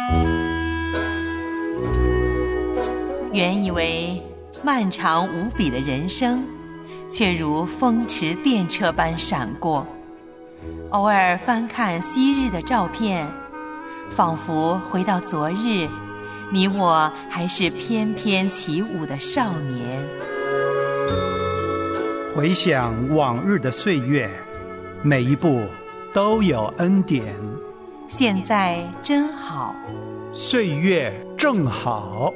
原以为漫长无比的人生，却如风驰电掣般闪过。偶尔翻看昔日的照片，仿佛回到昨日，你我还是翩翩起舞的少年。 回想往日的岁月，每一步都有恩典。 现在真好， 岁月正好。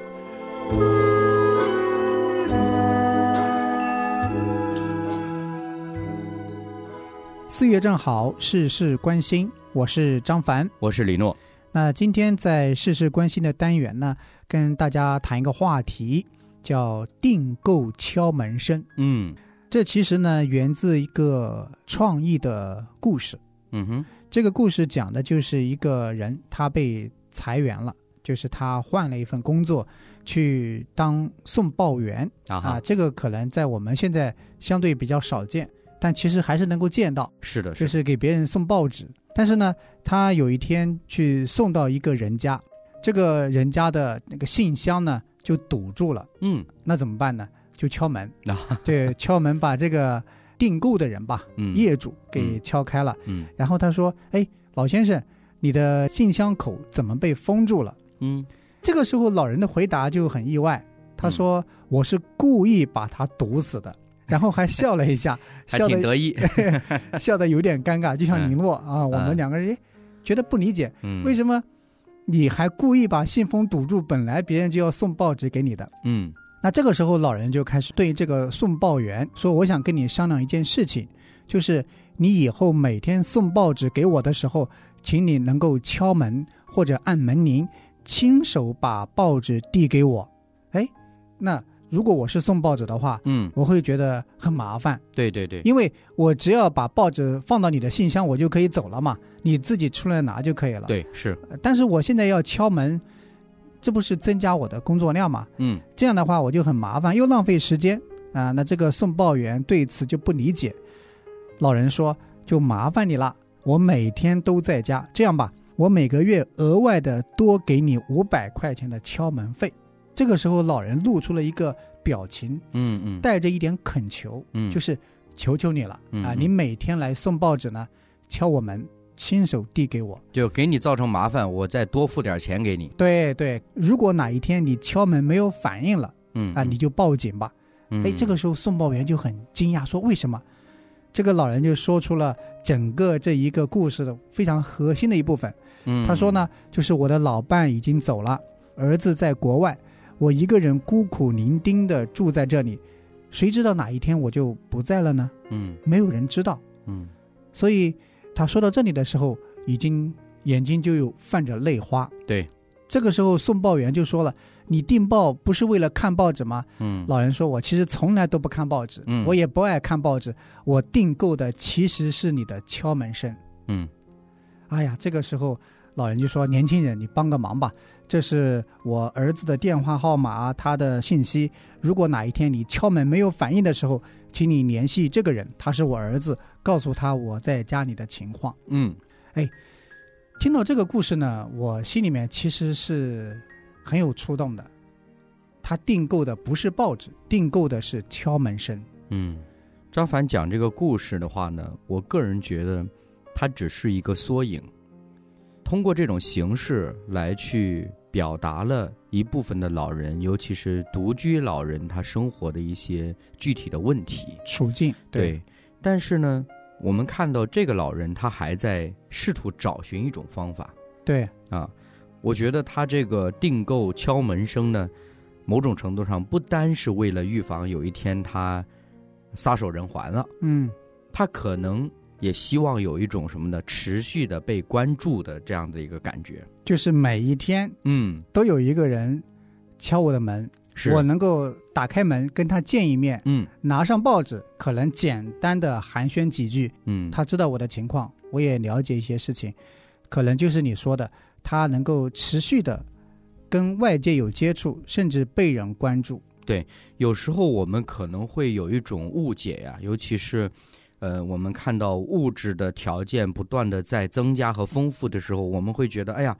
岁月正好，事事关心。我是张凡， 我是李诺。 那今天在事事关心的单元呢，跟大家谈一个话题，叫订购敲门声。这其实呢源自一个创意的故事。这个故事讲的就是一个人，他被裁员了，就是他换了一份工作，去当送报员这个可能在我们现在相对比较少见，但其实还是能够见到。 是的， 就是给别人送报纸。但是呢，他有一天去送到一个人家，这个人家的那个信箱呢就堵住了。那怎么办呢？就敲门。对，敲门把这个订购的人吧，业主给敲开了。然后他说：“哎，老先生，你的信箱口怎么被封住了？”这个时候老人的回答就很意外，他说：“我是故意把它堵死的。”然后还笑了一下， 还挺得意， 笑得有点尴尬，就像尼诺我们两个人觉得不理解，为什么你还故意把信封堵住？本来别人就要送报纸给你的。那这个时候老人就开始对这个送报员说：“我想跟你商量一件事情，就是你以后每天送报纸给我的时候，请你能够敲门或者按门铃，亲手把报纸递给我。”那如果我是送报纸的话，我会觉得很麻烦。 对对对， 因为我只要把报纸放到你的信箱，我就可以走了嘛，你自己出来拿就可以了。 对，是。 但是我现在要敲门，这不是增加我的工作量吗？这样的话我就很麻烦，又浪费时间啊。那这个送报员对此就不理解。老人说：“就麻烦你了，我每天都在家，这样吧，我每个月额外的多给你500块钱的敲门费。”这个时候老人露出了一个表情，带着一点恳求，就是求求你了你每天来送报纸呢，敲我门，亲手递给我， 就给你造成麻烦，我再多付点钱给你。 对对，如果哪一天你敲门没有反应了，你就报警吧。这个时候送报员就很惊讶，说为什么？这个老人就说出了整个这一个故事的非常核心的一部分。他说呢，就是我的老伴已经走了，儿子在国外，我一个人孤苦伶仃的住在这里，谁知道哪一天我就不在了呢？没有人知道。所以他说到这里的时候，已经眼睛就有泛着泪花。 对， 这个时候送报员就说了：“你订报不是为了看报纸吗？”老人说：“我其实从来都不看报纸，我也不爱看报纸，我订购的其实是你的敲门声。”哎呀，这个时候老人就说：“年轻人，你帮个忙吧，这是我儿子的电话号码，他的信息。如果哪一天你敲门没有反应的时候，请你联系这个人，他是我儿子，告诉他我在家里的情况。”听到这个故事呢，我心里面其实是很有触动的。他订购的不是报纸，订购的是敲门声。 张凡讲这个故事的话呢，我个人觉得它只是一个缩影，通过这种形式来去表达了一部分的老人，尤其是独居老人他生活的一些具体的问题处境。 对，但是呢我们看到这个老人他还在试图找寻一种方法。 对我觉得他这个订购敲门声呢，某种程度上不单是为了预防有一天他撒手人寰了，他可能也希望有一种什么呢，持续的被关注的这样的一个感觉， 就是每一天都有一个人敲我的门，我能够打开门跟他见一面，拿上报纸，可能简单的寒暄几句，他知道我的情况，我也了解一些事情，可能就是你说的，他能够持续的跟外界有接触，甚至被人关注。 对，有时候我们可能会有一种误解呀，尤其是我们看到物质的条件不断的在增加和丰富的时候，我们会觉得，哎呀，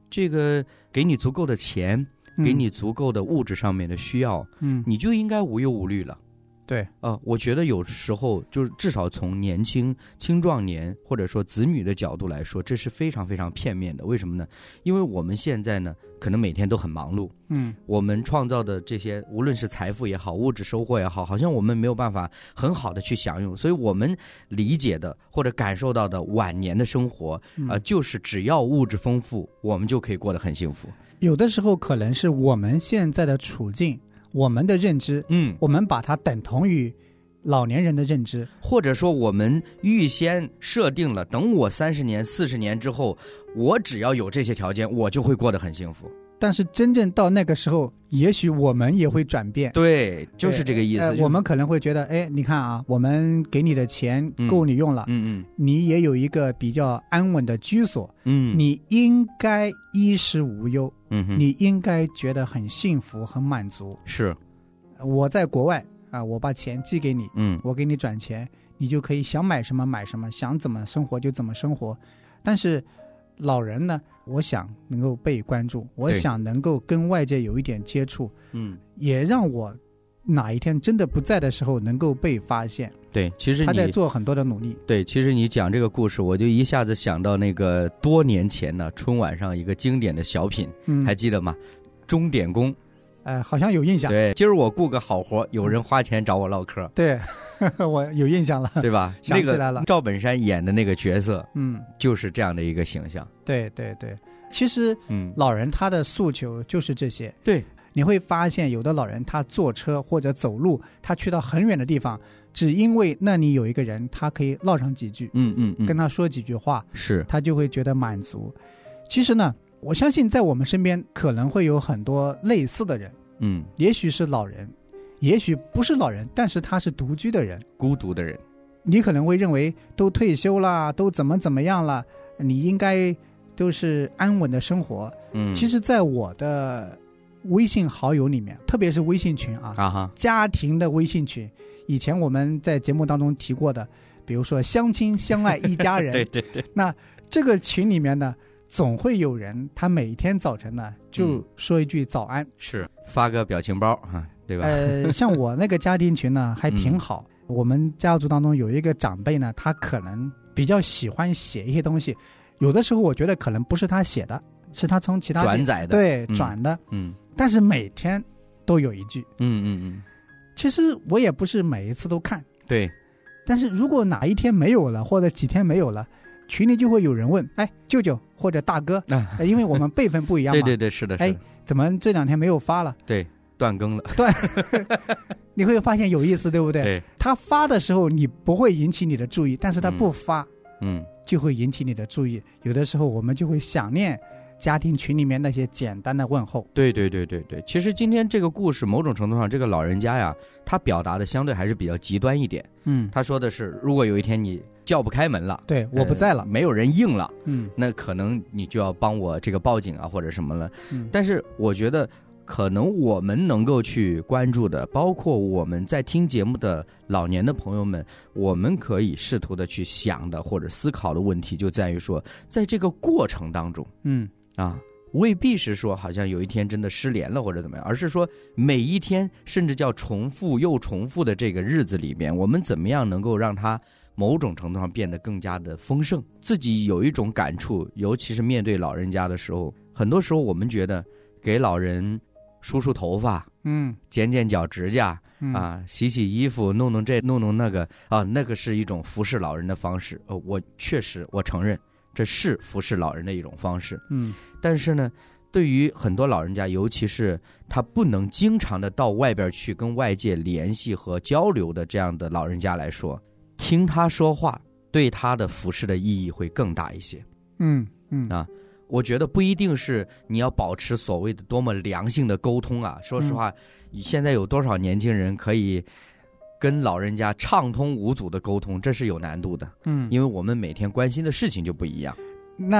这个给你足够的钱，给你足够的物质上面的需要，你就应该无忧无虑了。 对， 我觉得有时候就是至少从年轻、青壮年或者说子女的角度来说，这是非常非常片面的。为什么呢？因为我们现在呢，可能每天都很忙碌，我们创造的这些无论是财富也好，物质收获也好，好像我们没有办法很好的去享用，所以我们理解的或者感受到的晚年的生活，就是只要物质丰富，我们就可以过得很幸福。 有的时候可能是我们现在的处境，我们的认知，我们把它等同于老年人的认知， 或者说我们预先设定了，等我30年、40年之后，我只要有这些条件，我就会过得很幸福。 但是真正到那个时候，也许我们也会转变。 对，就是这个意思。 我们可能会觉得，你看啊，我们给你的钱够你用了，你也有一个比较安稳的居所，你应该衣食无忧，你应该觉得很幸福、很满足。 是， 我在国外啊，我把钱寄给你，我给你转钱，你就可以想买什么买什么，想怎么生活就怎么生活。但是老人呢，我想能够被关注，我想能够跟外界有一点接触，也让我哪一天真的不在的时候能够被发现。 对，其实他在做很多的努力。 对，其实你讲这个故事，我就一下子想到那个多年前呢，春晚上一个经典的小品，还记得吗？钟点工。 好像有印象。 对，今儿我雇个好活，有人花钱找我唠嗑。 对，我有印象了， 对吧？ 想起来了， 赵本山演的那个角色，就是这样的一个形象。 对对对，其实，老人他的诉求就是这些。 对， 你会发现有的老人他坐车或者走路，他去到很远的地方，只因为那里有一个人，他可以唠上几句，跟他说几句话， 是他就会觉得满足。其实呢，我相信在我们身边可能会有很多类似的人，也许是老人，也许不是老人，但是他是独居的人， 孤独的人。 你可能会认为都退休了，都怎么样了，你应该都是安稳的生活。其实在我的微信好友里面，特别是微信群家庭的微信群，以前我们在节目当中提过的，比如说相亲相爱一家人对对对。 那这个群里面呢，总会有人他每天早晨呢就说一句早安， 是发个表情包对吧？ 像我那个家庭群呢还挺好，我们家族当中有一个长辈呢，他可能比较喜欢写一些东西，有的时候我觉得可能不是他写的，是他从其他转载的， 对，转的，但是每天都有一句，其实我也不是每一次都看， 对， 但是如果哪一天没有了，或者几天没有了，群里就会有人问，舅舅或者大哥，因为我们辈分不一样嘛， 对对对，是的， 怎么这2天没有发了？ 对，断更了， 你会发现有意思，对不对？ 对， 他发的时候你不会引起你的注意，但是他不发，就会引起你的注意。有的时候我们就会想念家庭群里面那些简单的问候。 对对对对对，其实今天这个故事某种程度上，这个老人家呀，他表达的相对还是比较极端一点。他说的是，如果有一天你叫不开门了， 对，我不在了， 没有人应了，那可能你就要帮我这个报警啊或者什么了。但是我觉得可能我们能够去关注的，包括我们在听节目的老年的朋友们，我们可以试图的去想的或者思考的问题，就在于说，在这个过程当中，未必是说好像有一天真的失联了或者怎么样，而是说每一天甚至叫重复又重复的这个日子里边，我们怎么样能够让它某种程度上变得更加的丰盛。自己有一种感触，尤其是面对老人家的时候，很多时候我们觉得给老人梳梳头发，剪剪脚指甲，洗洗衣服，弄弄这弄弄那个那个是一种服侍老人的方式。我确实我承认这是服侍老人的一种方式。但是呢，对于很多老人家，尤其是他不能经常的到外边去跟外界联系和交流的这样的老人家来说，听他说话对他的服侍的意义会更大一些。我觉得不一定是你要保持所谓的多么良性的沟通啊。说实话，现在有多少年轻人可以跟老人家畅通无阻的沟通，这是有难度的。因为我们每天关心的事情就不一样。 那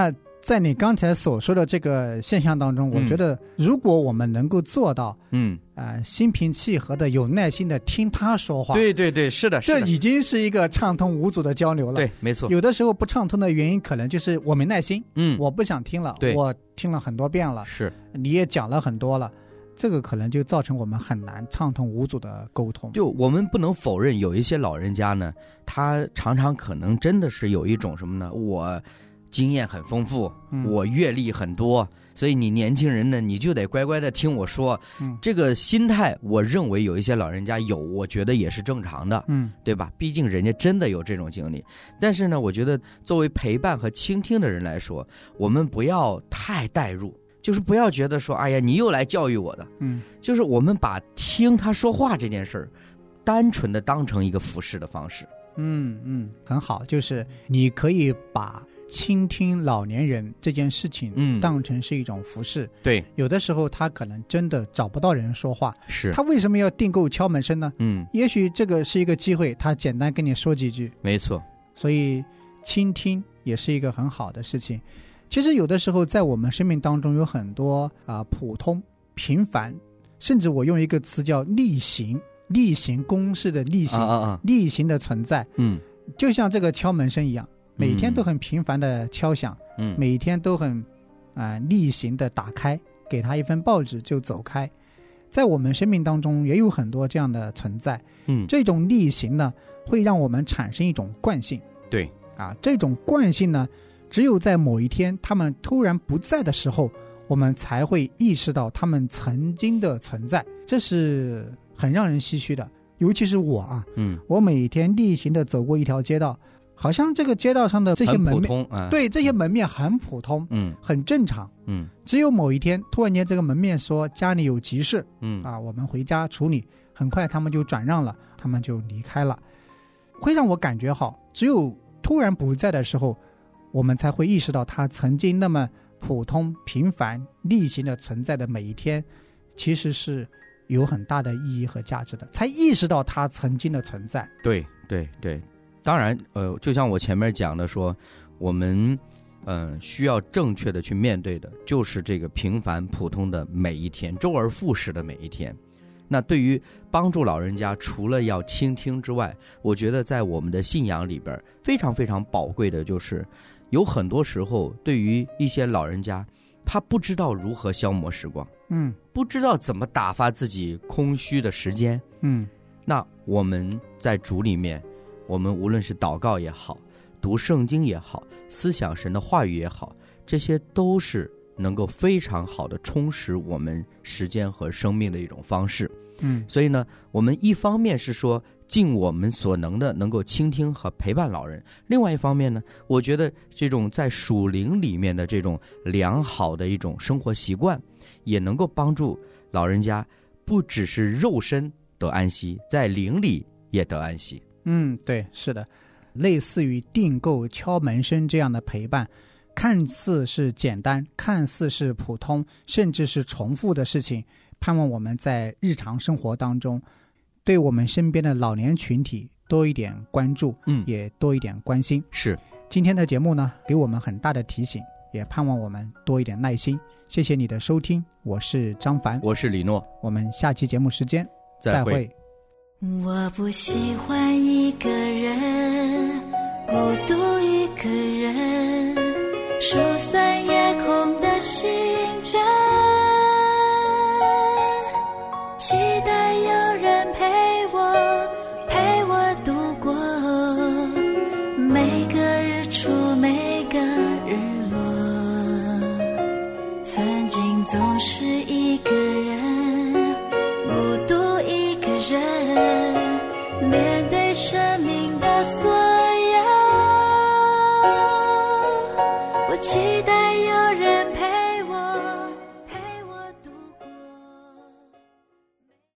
在你刚才所说的这个现象当中，我觉得如果我们能够做到，心平气和的、有耐心的听他说话， 对对对，是的， 这已经是一个畅通无阻的交流了。 对，没错。 有的时候不畅通的原因，可能就是我没耐心，我不想听了，我听了很多遍了， 是， 你也讲了很多了，这个可能就造成我们很难畅通无阻的沟通。 就我们不能否认，有一些老人家呢，他常常可能真的是有一种什么呢？我经验很丰富，我阅历很多，所以你年轻人呢，你就得乖乖的听我说。这个心态，我认为有一些老人家有，我觉得也是正常的，对吧？毕竟人家真的有这种经历。但是呢，我觉得作为陪伴和倾听的人来说，我们不要太代入，就是不要觉得说，哎呀，你又来教育我的，就是我们把听他说话这件事儿，单纯的当成一个服侍的方式。 很好，就是你可以把倾听老年人这件事情当成是一种服侍。 对， 有的时候他可能真的找不到人说话， 是他为什么要订购敲门声呢？也许这个是一个机会，他简单跟你说几句。 没错， 所以倾听也是一个很好的事情。其实有的时候在我们生命当中有很多普通平凡，甚至我用一个词叫例行公事的例行，例行的存在。就像这个敲门声一样，每天都很频繁的敲响，每天都很例行的打开，给他一份报纸就走开。在我们生命当中也有很多这样的存在，这种例行呢，会让我们产生一种惯性。 对这种惯性呢，只有在某一天他们突然不在的时候，我们才会意识到他们曾经的存在，这是很让人唏嘘的。尤其是我我每天例行的走过一条街道，好像这个街道上的这些门面，对，这些门面很普通，很正常，只有某一天突然间这个门面说家里有急事，我们回家处理，很快他们就转让了，他们就离开了，会让我感觉好。只有突然不在的时候，我们才会意识到他曾经那么普通平凡例行的存在的每一天，其实是有很大的意义和价值的，才意识到他曾经的存在。 对对对，当然就像我前面讲的说，我们需要正确的去面对的就是这个平凡普通的每一天，周而复始的每一天。那对于帮助老人家，除了要倾听之外，我觉得在我们的信仰里边非常非常宝贵的就是有很多时候对于一些老人家，他不知道如何消磨时光，不知道怎么打发自己空虚的时间，那我们在主里面，我们无论是祷告也好，读圣经也好，思想神的话语也好，这些都是能够非常好的充实我们时间和生命的一种方式。所以呢，我们一方面是说尽我们所能的能够倾听和陪伴老人，另外一方面呢，我觉得这种在属灵里面的这种良好的一种生活习惯，也能够帮助老人家不只是肉身得安息，在灵里也得安息。 对，是的，类似于订购敲门声这样的陪伴，看似是简单，看似是普通，甚至是重复的事情，盼望我们在日常生活当中对我们身边的老年群体多一点关注，也多一点关心。 是， 今天的节目呢，给我们很大的提醒，也盼望我们多一点耐心。谢谢你的收听，我是张凡， 我是李诺， 我们下期节目时间再会。 我不喜欢一个人，孤独一个人，疏散夜空的星辰，期待有人陪我度过每个日出每个日落。曾经总是一个人